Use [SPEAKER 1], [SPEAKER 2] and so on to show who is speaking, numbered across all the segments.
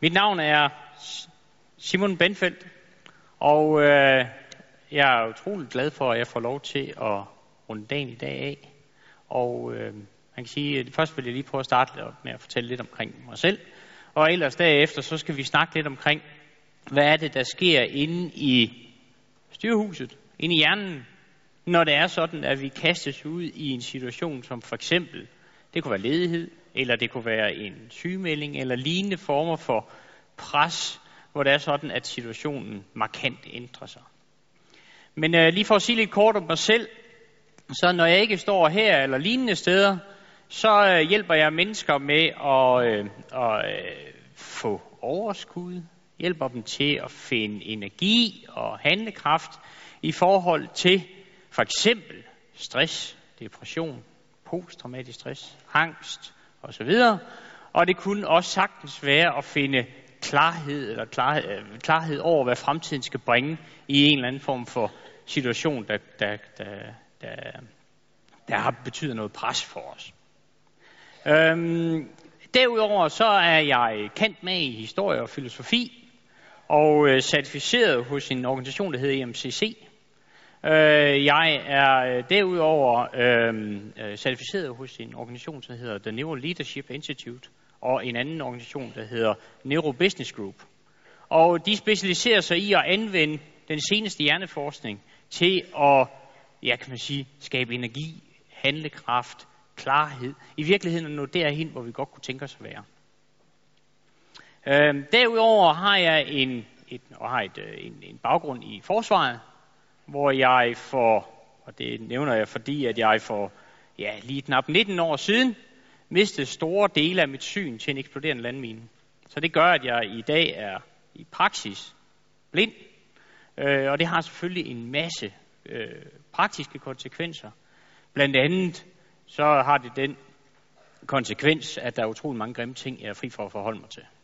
[SPEAKER 1] Mit navn er Simon Benfeldt, og jeg er utrolig glad for, at jeg får lov til at runde dagen i dag af. Og man kan sige, at først vil jeg lige prøve at starte med at fortælle lidt omkring mig selv. Og ellers derefter, så skal vi snakke lidt omkring, hvad er det, der sker inde i styrehuset, inde i hjernen, når det er sådan, at vi kastes ud i en situation, som for eksempel, det kunne være ledighed, eller det kunne være en sygemelding, eller lignende former for pres, hvor det er sådan, at situationen markant ændrer sig. Men lige for at sige lidt kort om mig selv, så når jeg ikke står her eller lignende steder, så hjælper jeg mennesker med at få overskud, hjælper dem til at finde energi og handlekraft i forhold til for eksempel stress, depression, posttraumatisk stress, angst osv. Og det kunne også sagtens være at finde klarhed over, hvad fremtiden skal bringe i en eller anden form for situation, der har betydet noget pres for os. Derudover så er jeg kendt med i historie og filosofi og certificeret hos en organisation, der hedder EMCC. Jeg er derudover certificeret hos en organisation, der hedder The Neuro Leadership Institute, og en anden organisation, der hedder Neuro Business Group. Og de specialiserer sig i at anvende den seneste hjerneforskning til at, skabe energi, handlekraft, klarhed. I virkeligheden at nå derhen, hvor vi godt kunne tænke os at være. Derudover har jeg en baggrund i forsvaret, hvor jeg og det nævner jeg, fordi at jeg for lige knap 19 år siden mistede store dele af mit syn til en eksploderende landmine. Så det gør, at jeg i dag er i praksis blind, og det har selvfølgelig en masse praktiske konsekvenser. Blandt andet så har det den konsekvens, at der er utrolig mange grimme ting, jeg er fri for at forholde mig til.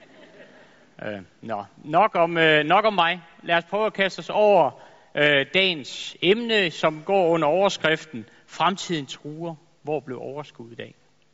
[SPEAKER 1] Nok om mig. Lad os prøve at kaste os over dagens emne, som går under overskriften Fremtiden truer. Hvor blev overskud i dag?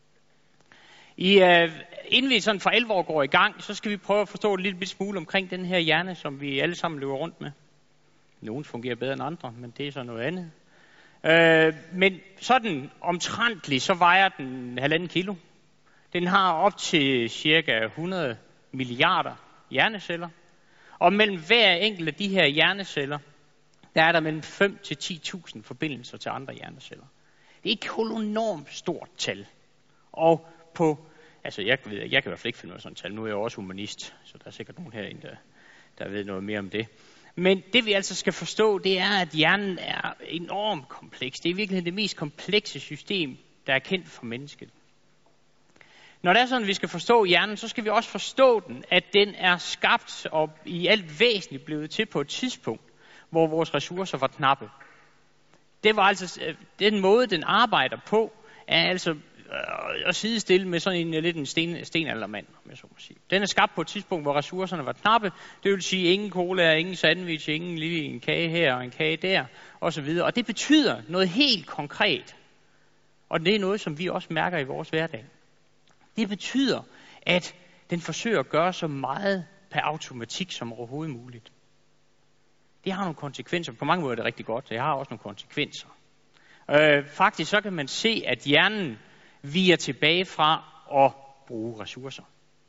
[SPEAKER 1] Inden vi sådan for alvor går i gang, så skal vi prøve at forstå en lille smule omkring den her hjerne, som vi alle sammen løber rundt med. Nogle fungerer bedre end andre, men det er så noget andet. Men sådan omtrentligt, så vejer den 1,5 kilo. Den har op til cirka 100 milliarder hjerneceller. Og mellem hver enkelt af de her hjerneceller, der er der mellem 5 til 10.000 forbindelser til andre hjerneceller. Det er et kolonormt stort tal. Og jeg kan i hvert fald ikke finde ud af sådan et tal. Nu er jeg også humanist, så der er sikkert nogen herinde, der ved noget mere om det. Men det vi altså skal forstå, det er, at hjernen er enormt kompleks. Det er i virkeligheden det mest komplekse system, der er kendt for mennesket. Når det er sådan, at vi skal forstå hjernen, så skal vi også forstå den, at den er skabt og i alt væsentligt blevet til på et tidspunkt, hvor vores ressourcer var knappe. Det var altså den måde, den arbejder på, er altså at sidestille med sådan en stenaldermand, om jeg så må sige. Den er skabt på et tidspunkt, hvor ressourcerne var knappe. Det vil sige ingen cola, ingen sandwich, ingen lille en kage her og en kage der, osv. Og det betyder noget helt konkret. Og det er noget, som vi også mærker i vores hverdag. Det betyder, at den forsøger at gøre så meget per automatik som overhovedet muligt. Det har nogle konsekvenser. På mange måder er det rigtig godt. Det har også nogle konsekvenser. Faktisk så kan man se, at hjernen viger tilbage fra at bruge ressourcer.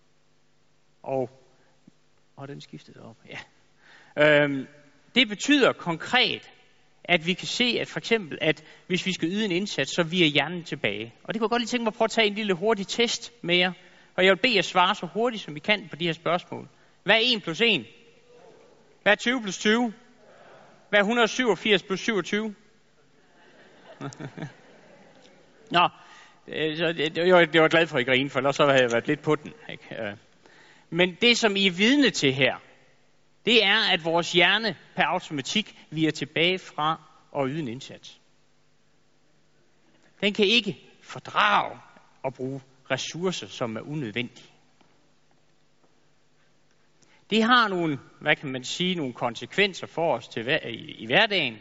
[SPEAKER 1] Og den skiftede op. Ja. Det betyder konkret, at vi kan se, at for eksempel, at hvis vi skal yde en indsats, så viger hjernen tilbage. Og det kunne jeg godt lige tænke mig at prøve at tage en lille hurtig test med jer. Og jeg vil bede jer svare så hurtigt, som I kan på de her spørgsmål. Hvad er 1 plus 1? Hvad er 20 plus 20? Hvad er 187 plus 27? Nå, jeg var glad for at grine, for ellers så havde jeg været lidt på den. Ikke? Men det, som I er vidne til her, det er, at vores hjerne per automatik viger tilbage fra at yde en indsats. Den kan ikke fordrage at bruge ressourcer, som er unødvendige. Det har nogle, nogle konsekvenser for os i hverdagen,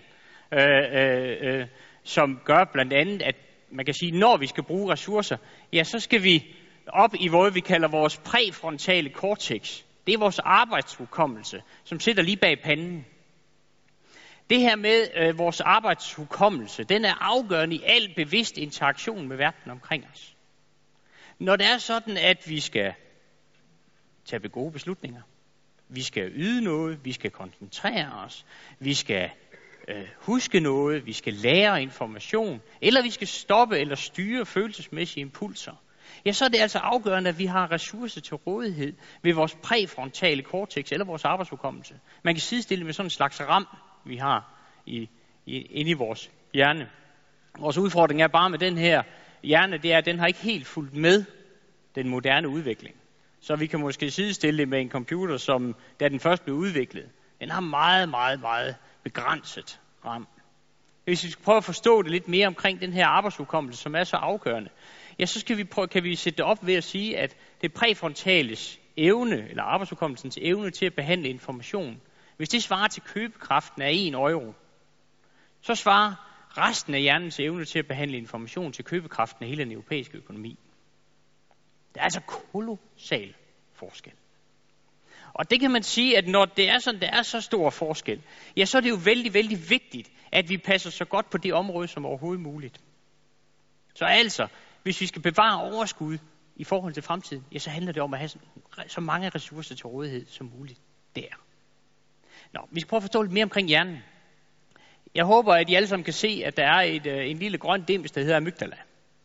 [SPEAKER 1] som gør blandt andet, at man kan sige, når vi skal bruge ressourcer, ja, så skal vi op i hvad vi kalder vores præfrontale cortex. Det er vores arbejdshukommelse, som sidder lige bag panden. Det her med vores arbejdshukommelse, den er afgørende i al bevidst interaktion med verden omkring os. Når det er sådan, at vi skal tage gode beslutninger, vi skal yde noget, vi skal koncentrere os, vi skal huske noget, vi skal lære information, eller vi skal stoppe eller styre følelsesmæssige impulser, ja, så er det altså afgørende, at vi har ressourcer til rådighed ved vores præfrontale cortex eller vores arbejdshukommelse. Man kan sidestille med sådan en slags ram, vi har inde i vores hjerne. Vores udfordring er bare med den her hjerne, det er, at den har ikke helt fulgt med den moderne udvikling. Så vi kan måske sidestille det med en computer, som da den først blev udviklet, den har meget, meget, meget begrænset ram. Hvis vi skal prøve at forstå det lidt mere omkring den her arbejdshukommelse, som er så afgørende, ja, så kan vi sætte det op ved at sige, at det præfrontales evne, eller arbejdshukommelsens evne til at behandle information, hvis det svarer til købekraften af 1 euro, så svarer resten af hjernens evne til at behandle information til købekraften af hele den europæiske økonomi. Der er altså kolossal forskel. Og det kan man sige, at når det er sådan, der er så stor forskel, ja, så er det jo vældig, vældig vigtigt, at vi passer så godt på det område som overhovedet muligt. Så altså, hvis vi skal bevare overskud i forhold til fremtiden, ja, så handler det om at have så mange ressourcer til rådighed som muligt der. Nå, vi skal prøve at forstå lidt mere omkring hjernen. Jeg håber, at I alle sammen kan se, at der er en lille grøn dims, der hedder amygdala.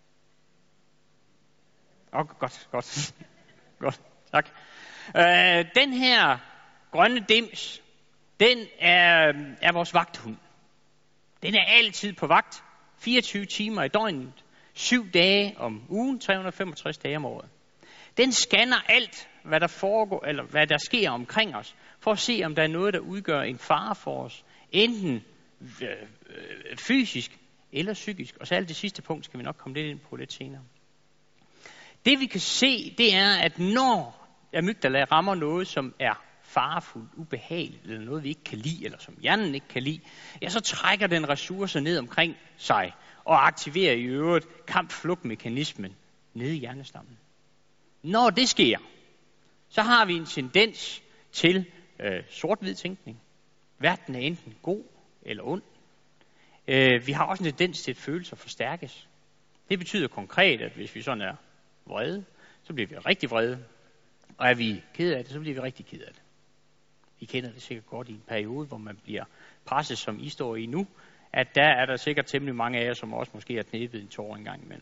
[SPEAKER 1] Godt. Godt, tak. Den her grønne dims, den er vores vagthund. Den er altid på vagt, 24 timer i døgnet, 7 dage om ugen, 365 dage om året. Den scanner alt, hvad der foregår, eller hvad der sker omkring os, for at se, om der er noget, der udgør en fare for os, enten fysisk eller psykisk. Og så alt det sidste punkt skal vi nok komme lidt ind på lidt senere. Det vi kan se, det er, at når amygdala rammer noget, som er farefuldt, ubehageligt, eller noget vi ikke kan lide, eller som hjernen ikke kan lide, ja, så trækker den ressourcer ned omkring sig, og aktiverer i øvrigt kamp-flugt-mekanismen nede i hjernestammen. Når det sker, så har vi en tendens til sort-hvid tænkning. Verden er enten god eller ond. Vi har også en tendens til, at følelser forstærkes. Det betyder konkret, at hvis vi sådan er vrede, så bliver vi rigtig vrede. Og er vi ked af det, så bliver vi rigtig ked af det. I kender det sikkert godt i en periode, hvor man bliver presset, som I står i nu, at der er der sikkert temmelig mange af jer, som også måske har knæbet en tår en gang imellem.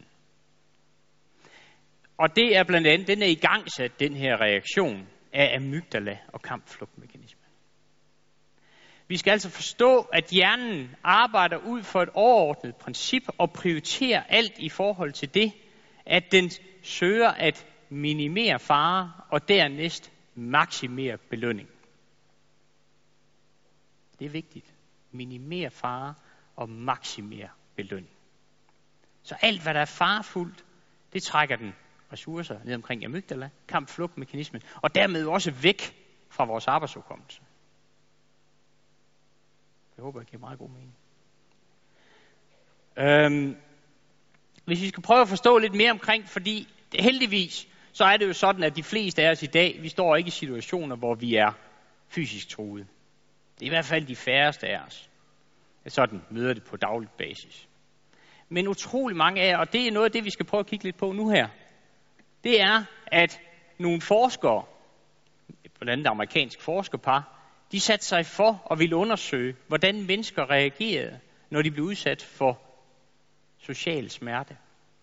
[SPEAKER 1] Og det er blandt andet, den er i gang sat, den her reaktion af amygdala og kamp-flugt-mekanismen. Vi skal altså forstå, at hjernen arbejder ud for et overordnet princip og prioriterer alt i forhold til det, at den søger at minimere fare og dernæst maksimere belønning. Det er vigtigt. Minimere fare og maksimere belønning. Så alt, hvad der er farefuldt, det trækker den ressourcer ned omkring amygdala, kamp-flugt-mekanismen, og dermed også væk fra vores arbejdshukommelse. Jeg håber, det giver meget god mening. Hvis vi skal prøve at forstå lidt mere omkring, fordi heldigvis, så er det jo sådan, at de fleste af os i dag, vi står ikke i situationer, hvor vi er fysisk truet. Det er i hvert fald de færreste af os. Sådan møder det på daglig basis. Men utrolig mange af jer, og det er noget af det, vi skal prøve at kigge lidt på nu her, det er, at nogle forskere, blandt andet amerikansk forskerpar, de satte sig for og ville undersøge, hvordan mennesker reagerede, når de blev udsat for social smerte.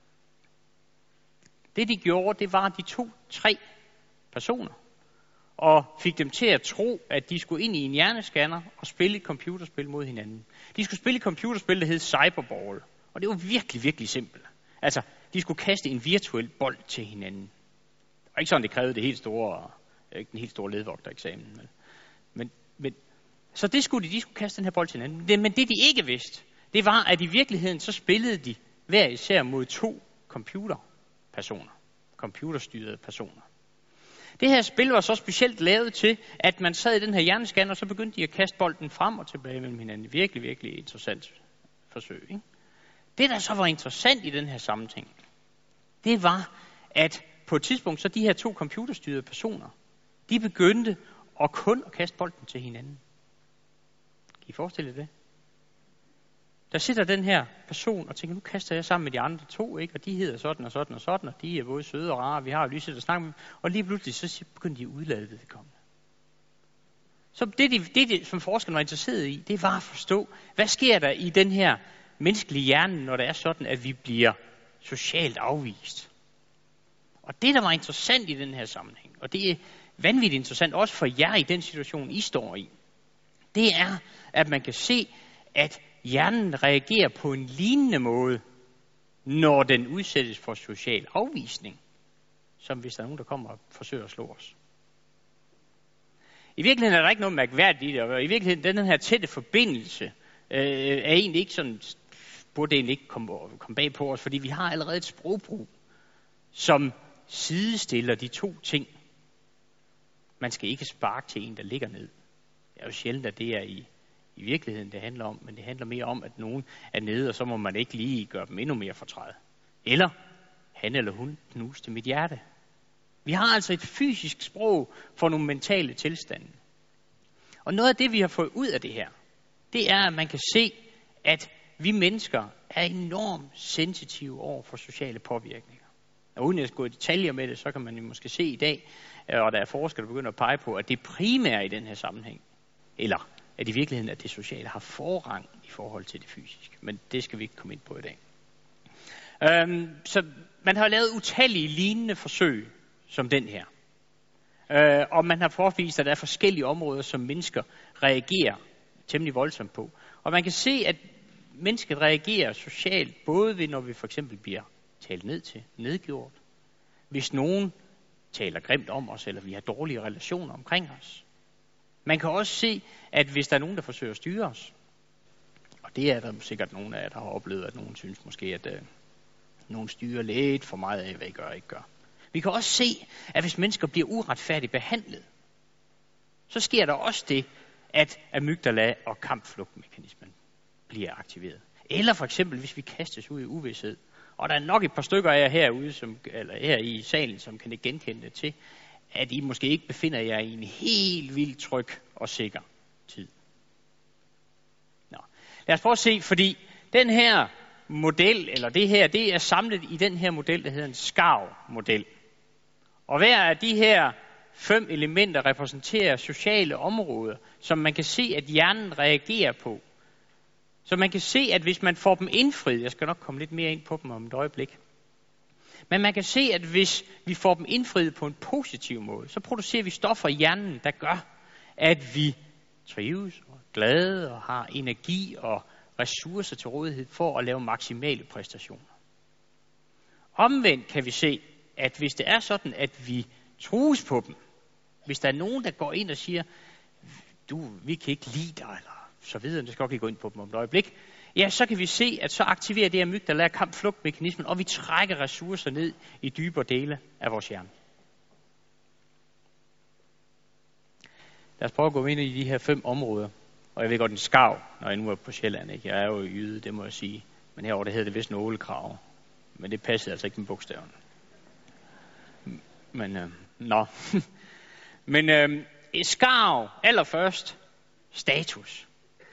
[SPEAKER 1] Det de gjorde, det var, at de tog 3 personer og fik dem til at tro, at de skulle ind i en hjernescanner og spille et computerspil mod hinanden. De skulle spille et computerspil, der hed Cyberball, og det var virkelig, virkelig simpelt. Altså, de skulle kaste en virtuel bold til hinanden. Og ikke sådan, det krævede det helt store, ikke den helt store ledvogtereksamen. Men så det skulle de skulle kaste den her bold til hinanden. Men det de ikke vidste, det var, at i virkeligheden så spillede de hver især mod 2 computerstyrede personer. Det her spil var så specielt lavet til, at man sad i den her hjernescanner, og så begyndte de at kaste bolden frem og tilbage mellem hinanden. Virkelig, virkelig interessant forsøg. Ikke? Det, der så var interessant i den her sammenhæng, det var, at på et tidspunkt, så de her 2 computerstyrede personer, de begyndte at kaste bolden til hinanden. Kan I forestille jer det? Der sidder den her person og tænker, nu kaster jeg sammen med de andre 2, ikke? Og de hedder sådan og sådan og sådan, og de er både søde og rare, vi har jo lige siddet og snakket med dem. Og lige pludselig, så begynder de at udlade vedkommende. Så det, som forskerne var interesseret i, det var at forstå, hvad sker der i den her menneskelige hjerne, når det er sådan, at vi bliver socialt afvist. Og det, der var interessant i den her sammenhæng, og det er vanvittigt interessant også for jer i den situation, I står i, det er, at man kan se, at hjernen reagerer på en lignende måde, når den udsættes for social afvisning, som hvis der er nogen, der kommer og forsøger at slå os. I virkeligheden er der ikke noget mærkværdigt i det, og i virkeligheden den her tætte forbindelse er egentlig ikke sådan, burde egentlig ikke komme bag på os, fordi vi har allerede et sprogbrug, som sidestiller de 2 ting. Man skal ikke sparke til en, der ligger ned. Det er jo sjældent, at det er i virkeligheden, det handler om, men det handler mere om, at nogen er nede, og så må man ikke lige gøre dem endnu mere fortræd. Eller han eller hun knuste mit hjerte. Vi har altså et fysisk sprog for nogle mentale tilstande. Og noget af det, vi har fået ud af det her, det er, at man kan se, at vi mennesker er enormt sensitive over for sociale påvirkninger. Og uden at gå i detaljer med det, så kan man jo måske se i dag, og der er forskere, der begynder at pege på, at det primære i den her sammenhæng, eller at i virkeligheden, at det sociale har forrang i forhold til det fysiske. Men det skal vi ikke komme ind på i dag. Så man har lavet utallige lignende forsøg som den her. Og man har påvist, at der er forskellige områder, som mennesker reagerer temmelig voldsomt på. Og man kan se, at mennesket reagerer socialt, både ved, når vi for eksempel bliver talt ned til, nedgjort. Hvis nogen taler grimt om os, eller vi har dårlige relationer omkring os. Man kan også se, at hvis der er nogen, der forsøger at styre os, og det er der sikkert nogen af jer, der har oplevet, at nogen synes måske, at nogen styrer lidt for meget af, hvad I gør og ikke gør. Vi kan også se, at hvis mennesker bliver uretfærdigt behandlet, så sker der også det, at amygdala og kampflugtmekanismen bliver aktiveret. Eller for eksempel, hvis vi kastes ud i uvished, og der er nok et par stykker af jer herude, eller her i salen, som kan ikke genkende det til, at I måske ikke befinder jer i en helt vildt tryg og sikker tid. Nå. Lad os prøve at se, fordi den her model, eller det her, det er samlet i den her model, der hedder en SCARV-model. Og hver af de her 5 elementer repræsenterer sociale områder, som man kan se, at hjernen reagerer på. Så man kan se, at hvis man får dem indfriet, jeg skal nok komme lidt mere ind på dem om et øjeblik, men man kan se, at hvis vi får dem indfriet på en positiv måde, så producerer vi stoffer i hjernen, der gør, at vi trives og er glade og har energi og ressourcer til rådighed for at lave maksimale præstationer. Omvendt kan vi se, at hvis det er sådan, at vi trues på dem, hvis der er nogen, der går ind og siger, vi kan ikke lide dig, eller så videre, det skal jeg ikke gå ind på dem om et øjeblik, ja, så kan vi se, at så aktiverer det amygdala kampflugtmekanismen, og vi trækker ressourcer ned i dybere dele af vores hjerne. Lad os prøve at gå ind i de her 5 områder. Og jeg ved godt en skarv, når jeg nu er på Sjælland, ikke? Jeg er jo jyde, det må jeg sige. Men herovre, det hedder det vist en ålekrave. Men det passede altså ikke med bogstaverne. Men, Men skarv, allerførst, status.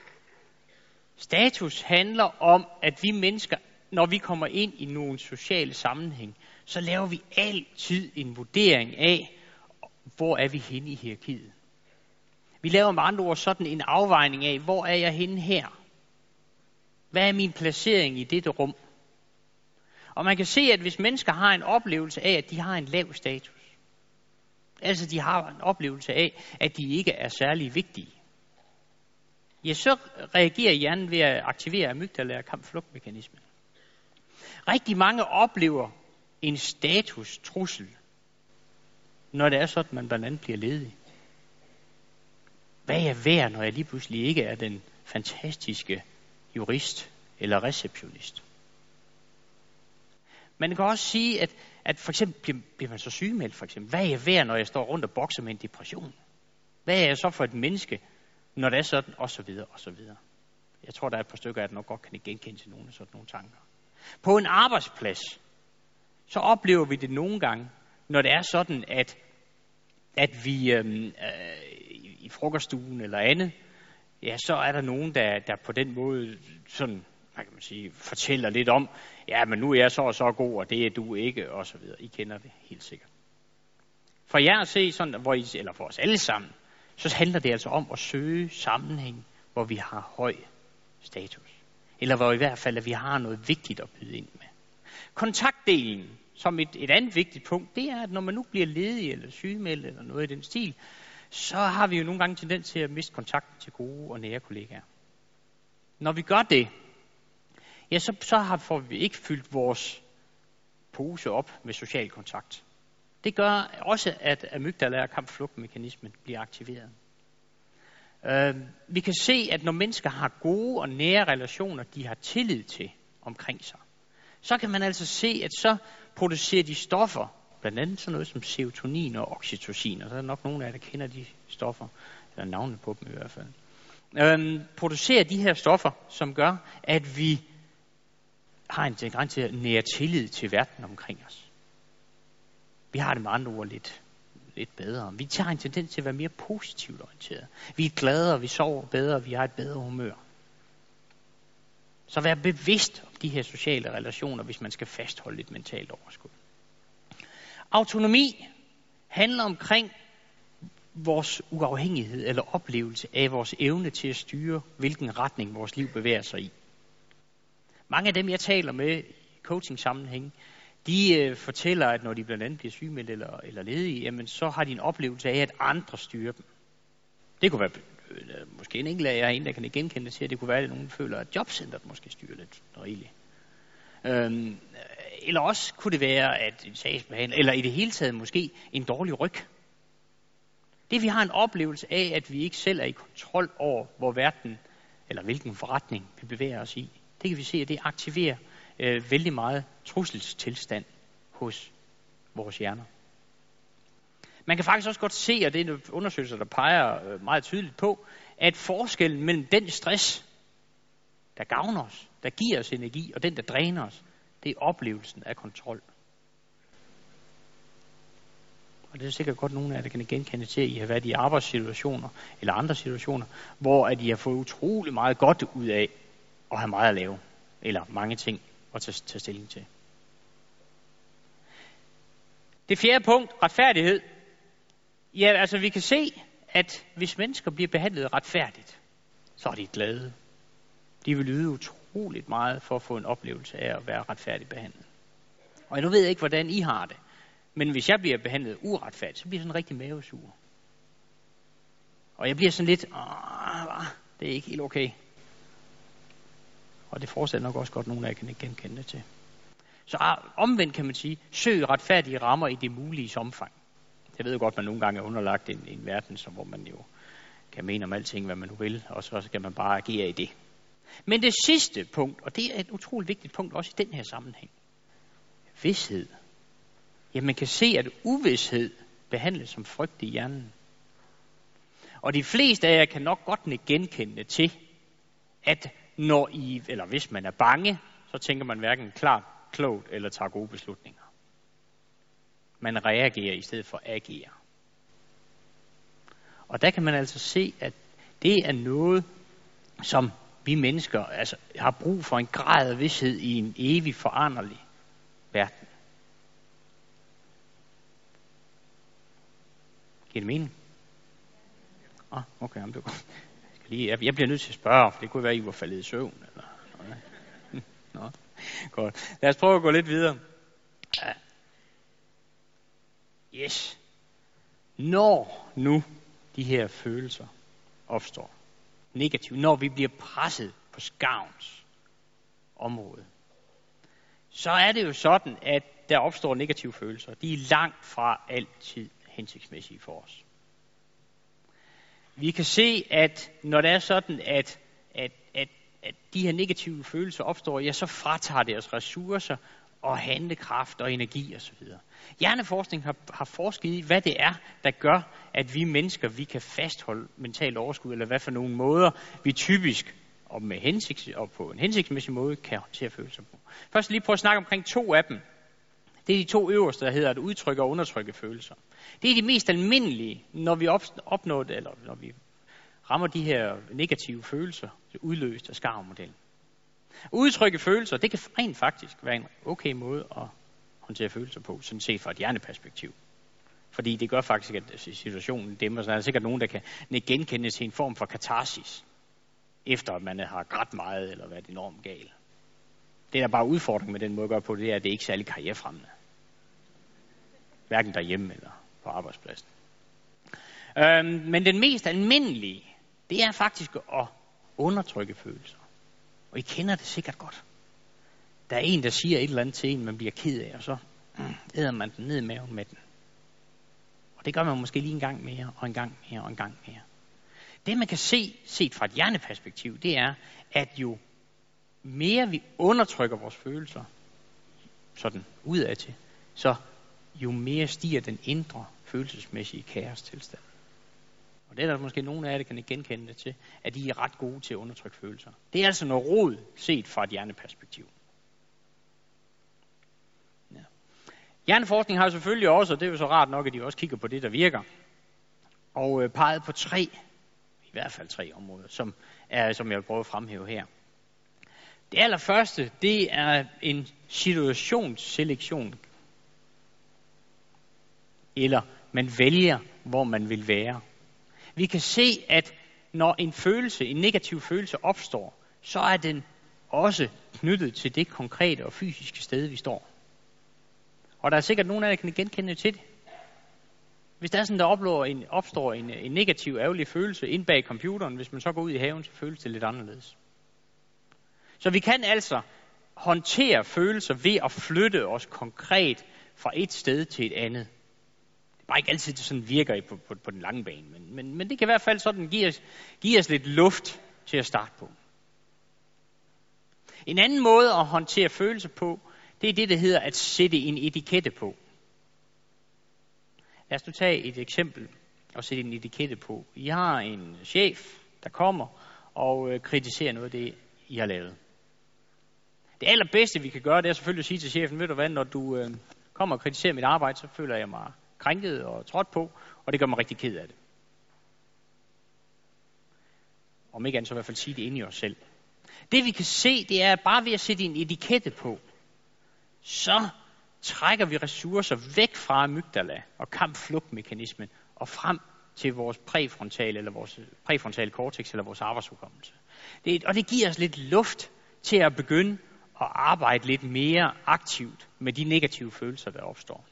[SPEAKER 1] Status handler om, at vi mennesker, når vi kommer ind i nogle sociale sammenhæng, så laver vi altid en vurdering af, hvor er vi henne i hierarkiet. Vi laver med andre ord sådan en afvejning af, hvor er jeg henne her? Hvad er min placering i dette rum? Og man kan se, at hvis mennesker har en oplevelse af, at de har en lav status, altså de har en oplevelse af, at de ikke er særlig vigtige, ja, så reagerer hjernen ved at aktivere amygdala og kampflugtmekanismen. Rigtig mange oplever en statustrussel, når det er sådan, at man blandt andet bliver ledig. Hvad er jeg værd, når jeg lige pludselig ikke er den fantastiske jurist eller receptionist? Man kan også sige, at for eksempel bliver man så sygemeldt, for eksempel. Hvad er jeg værd, når jeg står rundt og bokser med en depression? Hvad er jeg så for et menneske, når det er sådan, og så videre, og så videre. Jeg tror, der er et par stykker, der nok godt kan genkende til nogle tanker. På en arbejdsplads, så oplever vi det nogle gange, når det er sådan, at vi i frokoststuen eller andet, ja, så er der nogen, der på den måde sådan, hvad kan man sige, fortæller lidt om, ja, men nu er jeg så og så god, og det er du ikke, og så videre. I kender det helt sikkert. For jer at se sådan, eller for os alle sammen, så handler det altså om at søge sammenhæng, hvor vi har høj status. Eller hvor i hvert fald, at vi har noget vigtigt at byde ind med. Kontaktdelen, som et andet vigtigt punkt, det er, at når man nu bliver ledig eller sygemeldt eller noget i den stil, så har vi jo nogle gange tendens til at miste kontakten til gode og nære kollegaer. Når vi gør det, ja, så får vi ikke fyldt vores pose op med social kontakt. Det gør også, at amygdala og kamp-flugt-mekanismen bliver aktiveret. Vi kan se, at når mennesker har gode og nære relationer, de har tillid til omkring sig, så kan man altså se, at så producerer de stoffer, blandt andet sådan noget som serotonin og oxytocin, og så er der nok nogen af jer, der kender de stoffer, eller navnene på dem i hvert fald, producerer de her stoffer, som gør, at vi har en tendens til at nære tillid til verden omkring os. Vi har det med andre ord lidt bedre. Vi tager en tendens til at være mere positivt orienteret. Vi er gladere, vi sover bedre, vi har et bedre humør. Så vær bevidst om de her sociale relationer, hvis man skal fastholde et mentalt overskud. Autonomi handler omkring vores uafhængighed eller oplevelse af vores evne til at styre, hvilken retning vores liv bevæger sig i. Mange af dem, jeg taler med i coaching-sammenhæng, de fortæller, at når de blandt andet bliver sygemeldt eller ledige, jamen så har de en oplevelse af, at andre styrer dem. Det kunne være måske en enkelt af jer, der kan genkende det til, at det kunne være, at nogen føler, at jobcentret måske styrer lidt rigeligt. Eller også kunne det være, at en sagsbehandler, eller i det hele taget måske en dårlig ryg. Det vi har en oplevelse af, at vi ikke selv er i kontrol over, hvor verden, eller hvilken forretning vi bevæger os i. Det kan vi se, at det aktiverer vældig meget trusselstilstand hos vores hjerner. Man kan faktisk også godt se, og det er en undersøgelse, der peger meget tydeligt på, at forskellen mellem den stress, der gavner os, der giver os energi, og den, der dræner os, det er oplevelsen af kontrol. Og det er sikkert godt nogle af jer, der kan genkende til, at I har været i arbejdssituationer eller andre situationer, hvor at I har fået utrolig meget godt ud af at have meget at lave, eller mange ting at tage stilling til. Det fjerde punkt, retfærdighed. Ja, altså vi kan se, at hvis mennesker bliver behandlet retfærdigt, så er de glade. De vil yde utroligt meget for at få en oplevelse af at være retfærdigt behandlet. Og nu ved jeg ikke, hvordan I har det. Men hvis jeg bliver behandlet uretfærdigt, så bliver jeg sådan rigtig mavesur. Og jeg bliver sådan lidt, det er ikke helt okay. Og det forestiller nok også godt, nogle af jer kan genkende det til. Så omvendt kan man sige, søg retfærdige rammer i det mulige omfang. Jeg ved jo godt, at man nogle gange er underlagt en verden, hvor man jo kan mene om alting, hvad man nu vil, og så skal man bare agere i det. Men det sidste punkt, og det er et utroligt vigtigt punkt også i den her sammenhæng. Vished. Ja, man kan se, at uvished behandles som frygt i hjernen. Og de fleste af jer kan nok godt genkende til, at når eller hvis man er bange, så tænker man hverken klart, klogt eller tager gode beslutninger. Man reagerer i stedet for at agere. Og der kan man altså se, at det er noget, som vi mennesker altså har brug for en grad af vished i en evig foranderlig verden. Giver det mening? Okay, jamen det går. Jeg bliver nødt til at spørge, for det kunne være, at I var faldet i søvn. Eller Nå, godt. Lad os prøve at gå lidt videre. Yes. Når nu de her følelser opstår negativt, når vi bliver presset på skarvens område, så er det jo sådan, at der opstår negative følelser. De er langt fra altid hensigtsmæssige for os. Vi kan se, at når det er sådan, at de her negative følelser opstår, ja, så fratager det os ressourcer og handlekraft og energi osv. Hjerneforskning har forsket i, hvad det er, der gør, at vi mennesker, vi kan fastholde mentalt overskud, eller hvad for nogle måder, vi typisk og på en hensigtsmæssig måde kan håndtere følelser på. Først lige prøve at snakke omkring 2 af dem. Det er de to øverste, der hedder at udtrykke og undertrykke følelser. Det er de mest almindelige, når vi opnår det, eller når vi rammer de her negative følelser, udløst af Skarv-modellen. Udtrykke følelser, det kan rent faktisk være en okay måde at håndtere følelser på, sådan set fra et hjerneperspektiv. Fordi det gør faktisk, at situationen dæmmer sig. Der er sikkert nogen, der kan genkende til en form for katarsis, efter at man har grædt meget eller været enormt gal. Det, der bare udfordring med den måde at gøre på, det er, at det ikke er særlig karrierefremmende. Hverken derhjemme eller på arbejdspladsen. Men den mest almindelige, det er faktisk at undertrykke følelser. Og I kender det sikkert godt. Der er en, der siger et eller andet til en, man bliver ked af, og så æder man den ned i maven med den. Og det gør man måske lige en gang mere, og en gang mere, og en gang mere. Det man kan se, set fra et hjerneperspektiv, det er, at jo mere vi undertrykker vores følelser, sådan udad til, så jo mere stiger den indre følelsesmæssige kaostilstand. Og det er der måske nogle af jer, der kan genkende det til, at I er ret gode til at undertrykke følelser. Det er altså noget rod set fra et hjerneperspektiv. Ja. Hjerneforskning har selvfølgelig også, og det er jo så rart nok, at de også kigger på det, der virker, og peget på i hvert fald tre områder, som jeg vil prøve at fremhæve her. Det allerførste, det er en situationsselektion. Eller man vælger, hvor man vil være. Vi kan se, at når en negativ følelse opstår, så er den også knyttet til det konkrete og fysiske sted, vi står. Og der er sikkert nogen af jer, der kan genkende til det. Hvis der er sådan, der opstår en negativ, ærgerlig følelse inde bag computeren, hvis man så går ud i haven, så føles det lidt anderledes. Så vi kan altså håndtere følelser ved at flytte os konkret fra et sted til et andet. Det er bare ikke altid, det sådan virker på den lange bane, men det kan i hvert fald sådan give os lidt luft til at starte på. En anden måde at håndtere følelser på, det er det, der hedder at sætte en etikette på. Lad os nu tage et eksempel og sætte en etikette på. I har en chef, der kommer og kritiserer noget af det, I har lavet. Det allerbedste, vi kan gøre, det er selvfølgelig at sige til chefen, ved du hvad, når du kommer og kritiserer mit arbejde, så føler jeg mig krænket og trådt på, og det gør mig rigtig ked af det. Om ikke andet, så i hvert fald sige det inde i os selv. Det vi kan se, det er bare ved at sætte en etikette på, så trækker vi ressourcer væk fra amygdala og kamp-flugt-mekanismen og frem til vores præfrontale cortex eller vores arbejdshukommelse. Og det giver os lidt luft til at begynde at arbejde lidt mere aktivt med de negative følelser, der opstår.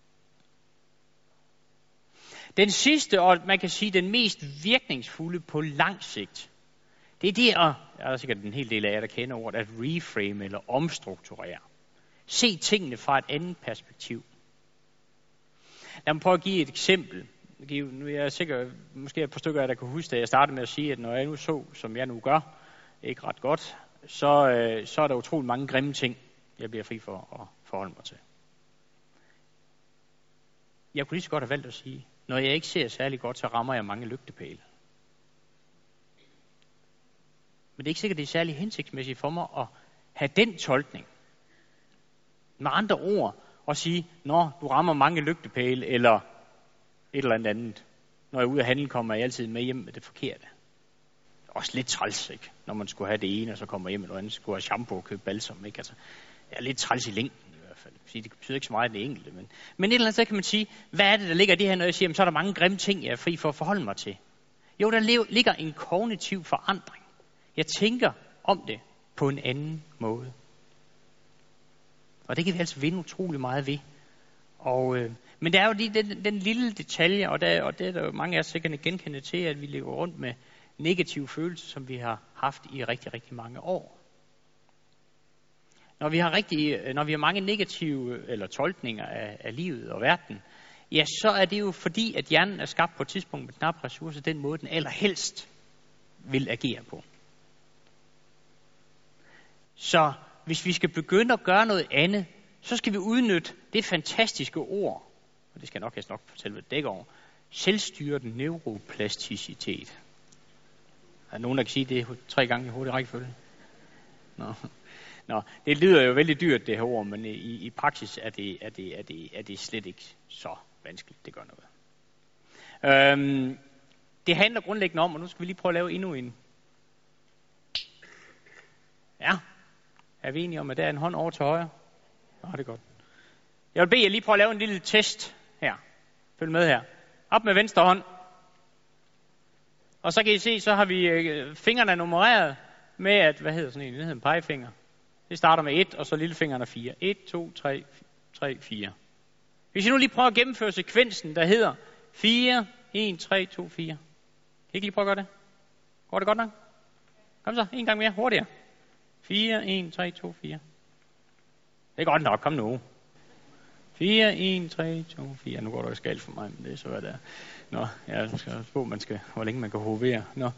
[SPEAKER 1] Den sidste, og man kan sige den mest virkningsfulde på lang sigt, det er det at, der er sikkert en hel del af jer, der kender ordet, at reframe eller omstrukturere. Se tingene fra et andet perspektiv. Lad mig prøve at give et eksempel. Nu er jeg sikker, måske et par stykker af jer, der kan huske, at jeg startede med at sige, at når jeg nu så, som jeg nu gør, ikke ret godt, så er der utrolig mange grimme ting, jeg bliver fri for at forholde mig til. Jeg kunne lige så godt have valgt at sige, når jeg ikke ser særlig godt, så rammer jeg mange lygtepæle. Men det er ikke sikkert, det er særlig hensigtsmæssigt for mig at have den tolkning. Med andre ord, at sige, når du rammer mange lygtepæle, eller et eller andet. Når jeg er ude at handle, kommer jeg altid med hjem med det forkerte. Også lidt træls, ikke? Når man skulle have det ene, og så kommer hjem med noget andet, skulle have shampoo og købe balsam, ikke? Altså, jeg er lidt træls i længden i hvert fald. Det betyder ikke så meget det enkelte, men et eller andet sted kan man sige, hvad er det, der ligger i det her, når jeg siger, så er der mange grimme ting, jeg er fri for at forholde mig til. Jo, der ligger en kognitiv forandring. Jeg tænker om det på en anden måde. Og det kan vi altså vinde utrolig meget ved. Men der er jo lige den lille detalje, og det er der jo mange af os sikkert genkende til, at vi lever rundt med negative følelser, som vi har haft i rigtig, rigtig mange år. Når vi har mange negative eller tolkninger af livet og verden, ja, så er det jo fordi, at hjernen er skabt på et tidspunkt med knap ressourcer, den måde, den allerhelst vil agere på. Så hvis vi skal begynde at gøre noget andet, så skal vi udnytte det fantastiske ord, og det skal jeg nok fortælle, hvad det dækker over, selvstyret neuroplasticitet. Er der nogen, der kan sige det 3 gange i hurtig rækkefølge? Nå. Nå, det lyder jo vældig dyrt, det her ord, men i praksis er det slet ikke så vanskeligt, det gør noget. Det handler grundlæggende om, og nu skal vi lige prøve at lave endnu en. Ja, er vi enige om, at der er en hånd over til højre? Nå, det er godt. Jeg vil bede jer lige prøve at lave en lille test her. Følg med her. Op med venstre hånd. Og så kan I se, så har vi fingrene nummereret med, at, hvad hedder sådan en? Det hedder en pegefinger. Det starter med 1, og så lillefingeren er 4. 1, 2, 3, 4. Hvis I nu lige prøver at gennemføre sekvensen, der hedder 4, 1, 3, 2, 4. Kan I ikke lige prøve at gøre det? Går det godt nok? Kom så, en gang mere, hurtigere. 4, 1, 3, 2, 4. Det er godt nok, kom nu. 4, 1, 3, 2, 4. Nu går det jo skalt for mig, men det er så, hvad det er. Nå, jeg skal på, hvor længe man kan hovere. Nå.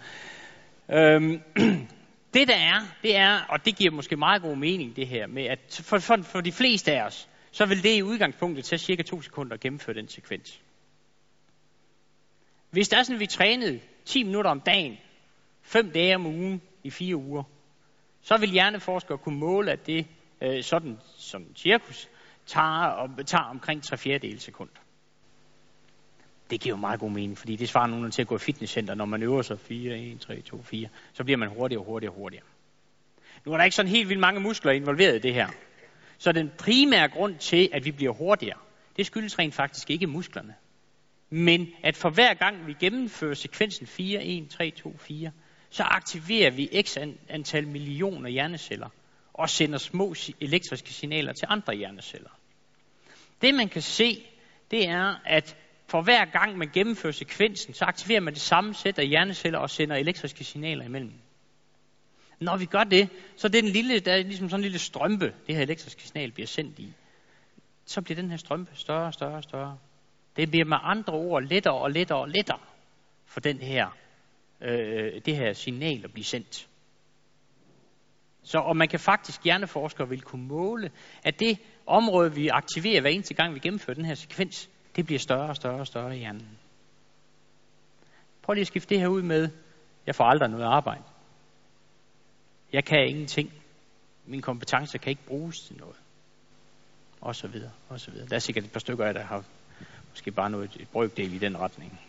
[SPEAKER 1] Det der er, og det giver måske meget god mening, det her, med at for de fleste af os, så vil det i udgangspunktet tage cirka 2 sekunder at gennemføre den sekvens. Hvis der er sådan, at vi trænede 10 minutter om dagen, 5 dage om ugen i 4 uger, så vil hjerneforskere kunne måle, at det sådan som cirkus tager omkring 3/4 sekund. Det giver jo meget god mening, fordi det svarer nogen til at gå i fitnesscenter, når man øver sig 4, 1, 3, 2, 4. Så bliver man hurtigere. Nu er der ikke sådan helt vildt mange muskler involveret i det her. Så den primære grund til, at vi bliver hurtigere, det skyldes rent faktisk ikke musklerne. Men at for hver gang vi gennemfører sekvensen 4, 1, 3, 2, 4, så aktiverer vi x antal millioner hjerneceller og sender små elektriske signaler til andre hjerneceller. Det man kan se, det er, at for hver gang man gennemfører sekvensen, så aktiverer man det samme sæt af hjerneceller og sender elektriske signaler imellem. Når vi gør det, så er det der er ligesom sådan en lille strømpe, det her elektriske signal bliver sendt i. Så bliver den her strømpe større. Det bliver med andre ord lettere for det her signal at blive sendt. Og man kan faktisk, hjerneforskere vil kunne måle, at det område, vi aktiverer hver eneste gang, vi gennemfører den her sekvens, det bliver større i hjernen. Prøv lige at skifte det her ud med, jeg får aldrig noget arbejde. Jeg kan ingenting. Mine kompetencer kan ikke bruges til noget. Og så videre. Der er sikkert et par stykker af der har måske bare et brøkdel i den retning.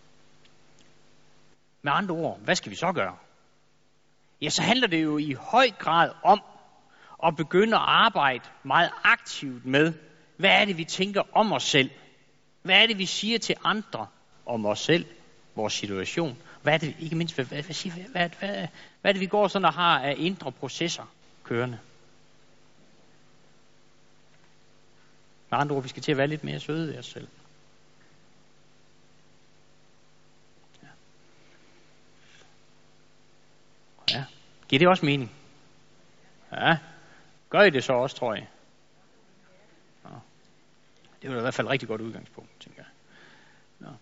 [SPEAKER 1] Med andre ord, hvad skal vi så gøre? Ja, så handler det jo i høj grad om at begynde at arbejde meget aktivt med, hvad er det, vi tænker om os selv? Hvad er det, vi siger til andre om os selv, vores situation? Hvad er det, ikke mindst, hvad er det, vi går sådan og har af indre processer kørende? Med andre ord, vi skal til at være lidt mere søde ved os selv. Ja. Giver det også mening? Ja. Gør I det så også, tror jeg? Ja. Det var i hvert fald et rigtig godt udgangspunkt, tænker jeg. Ja.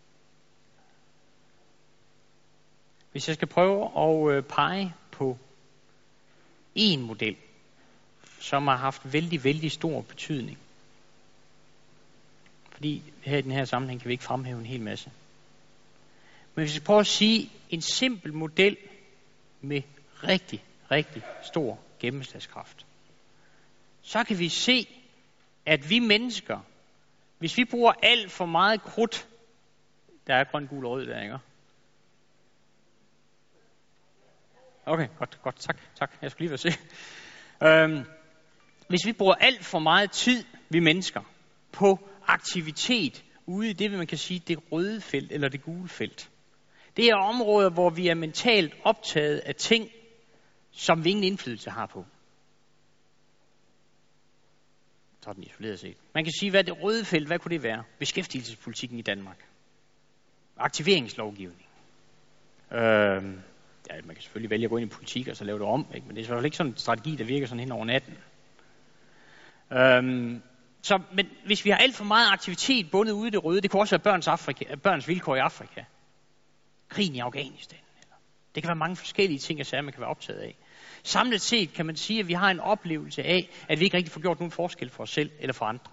[SPEAKER 1] Hvis jeg skal prøve at pege på en model, som har haft vældig stor betydning. Fordi her i den her sammenhæng kan vi ikke fremhæve en hel masse. Men hvis jeg prøver at sige en simpel model med rigtig stor gennemslagskraft, så kan vi se, at vi mennesker, hvis vi bruger alt for meget krudt, der er grøn, gul og rød der, ikke? Okay, godt, tak. Jeg skulle lige være se. Hvis vi bruger alt for meget tid, vi mennesker, på aktivitet ude i det, man kan sige, det røde felt eller det gule felt. Det er områder, hvor vi er mentalt optaget af ting, som vi ingen indflydelse har på. Sådan isoleret set. Man kan sige, hvad det røde felt, hvad kunne det være? Beskæftigelsespolitikken i Danmark. Aktiveringslovgivning. Man kan selvfølgelig vælge at gå ind i politik og så lave det om, ikke? Men det er selvfølgelig ikke sådan en strategi, der virker sådan hen over natten. Men hvis vi har alt for meget aktivitet bundet ude i det røde, det kan også være børns vilkår i Afrika. Krigen i Afghanistan. Det kan være mange forskellige ting, man kan være optaget af. Samlet set kan man sige, at vi har en oplevelse af, at vi ikke rigtig får gjort nogen forskel for os selv eller for andre.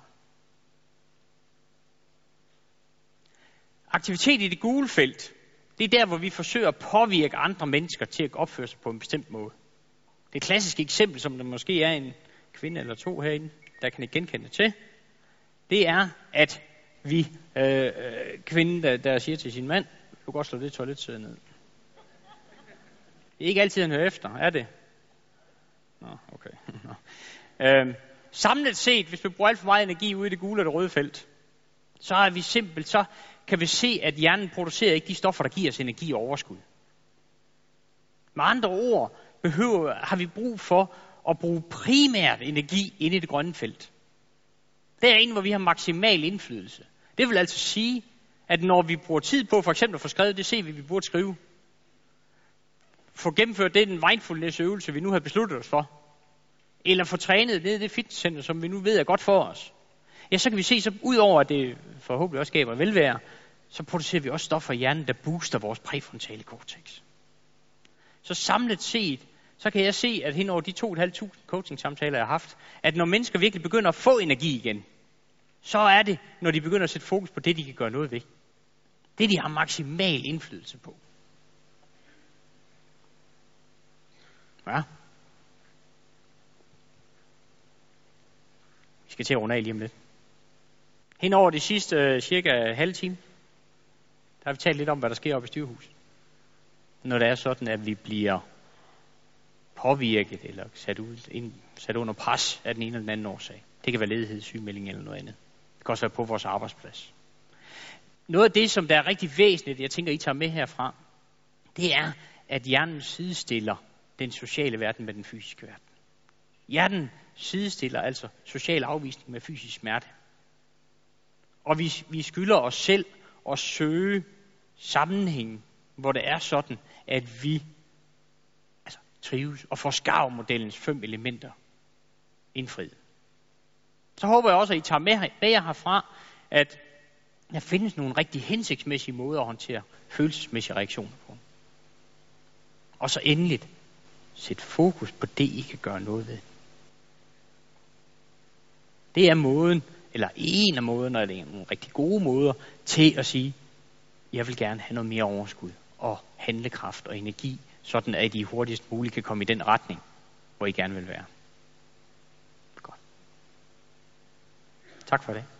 [SPEAKER 1] Aktivitet i det gule felt, det er der, hvor vi forsøger at påvirke andre mennesker til at opføre sig på en bestemt måde. Det klassiske eksempel, som der måske er en kvinde eller to herinde, der kan ikke genkende til, det er, at vi, kvinden, der siger til sin mand, du kan godt slå det toiletsæde ned. Det er ikke altid, han hører efter, er det? Nå, okay. Samlet set, hvis vi bruger alt for meget energi ude i det gule og det røde felt, så er vi simpelt, så kan vi se, at hjernen producerer ikke de stoffer, der giver os energi og overskud. Med andre ord har vi brug for at bruge primært energi inde i det grønne felt. Derinde, hvor vi har maksimal indflydelse. Det vil altså sige, at når vi bruger tid på for eksempel at få skrevet det CV, vi burde skrive, få gennemført den mindfulness-øvelse, vi nu har besluttet os for, eller få trænet ned i det fitnesscenter, som vi nu ved er godt for os, ja, så kan vi se, så ud over at det forhåbentlig også skaber velvære, så producerer vi også stoffer i hjernen, der booster vores præfrontale cortex. Så samlet set, så kan jeg se, at hen over de 2.500 coaching-samtaler, jeg har haft, at når mennesker virkelig begynder at få energi igen, så er det, når de begynder at sætte fokus på det, de kan gøre noget ved. Det, de har maksimal indflydelse på. Ja. Vi skal til at runde af lige om lidt. Hen over de sidste cirka halve time, der har vi talt lidt om, hvad der sker oppe i styrehuset. Når det er sådan, at vi bliver påvirket eller sat under pres af den ene eller den anden årsag. Det kan være ledighed, sygemelding eller noget andet. Det kan også være på vores arbejdsplads. Noget af det, som der er rigtig væsentligt, jeg tænker, I tager med herfra, det er, at hjernen sidestiller den sociale verden med den fysiske verden. Hjernen sidestiller altså social afvisning med fysisk smerte. Og vi skylder os selv at søge sammenhæng, hvor det er sådan, at vi trives og får SCAR-modellens 5 elementer indfriet. Så håber jeg også, at I tager med jer herfra, at der findes nogle rigtig hensigtsmæssige måder at håndtere følelsesmæssige reaktioner på. Og så endeligt, sæt fokus på det, I kan gøre noget ved. Det er måden, eller en af måderne, eller nogle rigtig gode måder, til at sige, jeg vil gerne have noget mere overskud, og handlekraft og energi, sådan at I hurtigst muligt kan komme i den retning, hvor I gerne vil være. Godt. Tak for det.